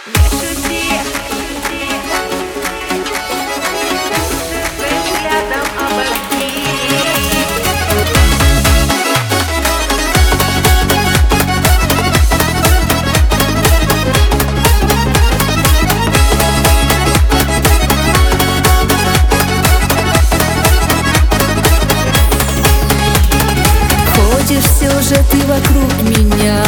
Не шути, своим взглядом обожги. Ходишь все же ты вокруг меня,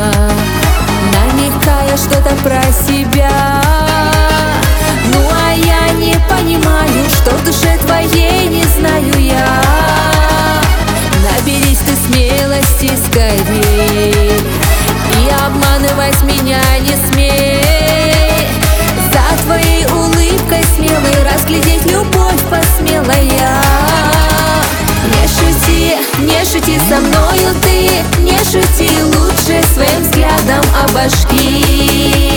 намекая что-то про себя. Ну а я не понимаю, что в душе твоей не знаю я. Наберись ты смелости скорей и обманывать меня не смей. За твоей улыбкой смелой разглядеть любовь посмела я. Не шути со мною ты, не шути, лучше своим взглядом обожги.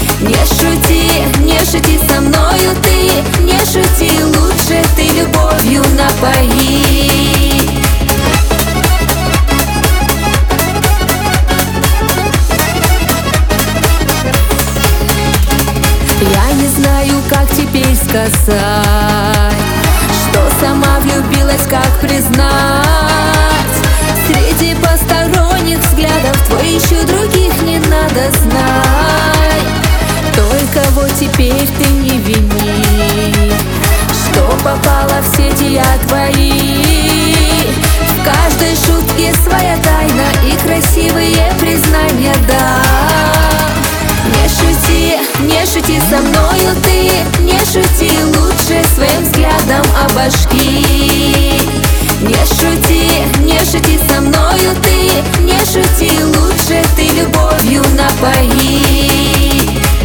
Не шути со мною ты, не шути, лучше ты любовью напои. Я не знаю, как теперь сказать, что сама влюбилась, как признать. Среди посторонних взглядов твой еще других не надо знать. Только вот теперь ты не вини, что попала в сети я твои. В каждой шутке своя тайна и красивые признания, да. Не шути со мною ты, не шути, лучше своим взглядом обожги. Не шути со мною ты, не шути, лучше ты любовью напои.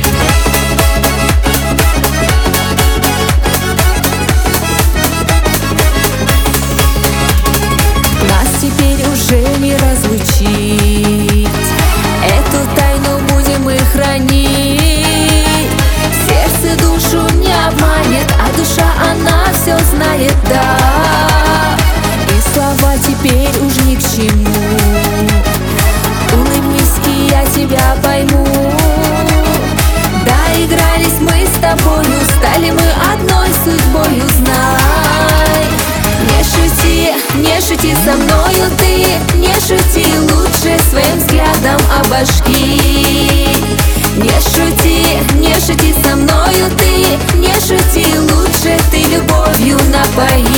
Нас теперь уже не разлучить, эту тайну будем мы хранить. Сердце душу не обманет, а душа она все знает, да. И слова теперь уж ни к чему. Улыбнись, и я тебя пойму. Доигрались мы с тобою, стали мы одной судьбою, знай. Не шути со мною ты, не шути, лучше своим взглядом обожги. Не шути со мною ты, не шути, лучше ты любовью напои.